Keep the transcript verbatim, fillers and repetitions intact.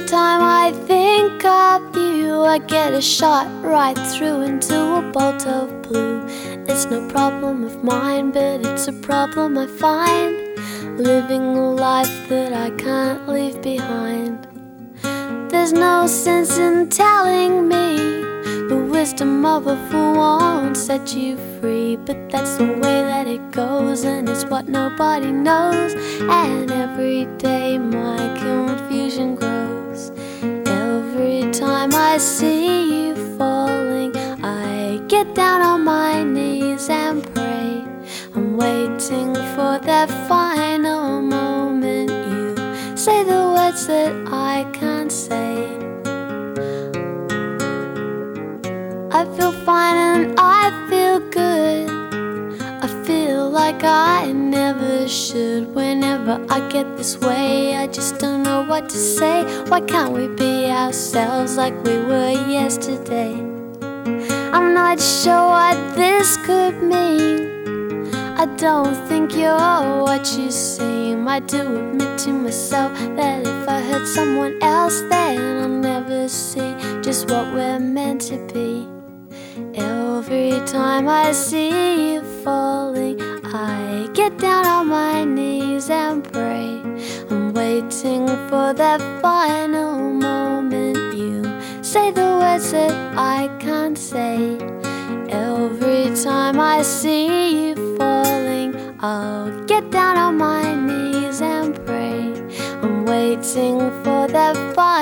time I think of you, I get a shot right through into a bolt of blue. It's no problem of mine, but it's a problem I find, living a life that I can't leave behind. There's no sense in telling me the wisdom of a fool won't set you free, but that's the way that it goes, and it's what nobody knows. And every day my confusion grows. Every time I see you falling, I get down on my knees and pray. I'm waiting for that final moment you say the words that I can't say. I feel fine and I feel good. I feel like I never should. Whenever I get this way, I just don't know what to say. Why can't we be ourselves like we were yesterday? I'm not sure what this could mean. I don't think you're what you seem. I do admit to myself that if I hurt someone else, then I'll never see just what we're meant to be. Every time I see you falling, I get down on my knees and pray. I'm waiting for that final moment you say the words that I can't say. Every time I see you falling, I'll get down on my knees and pray. I'm waiting for that final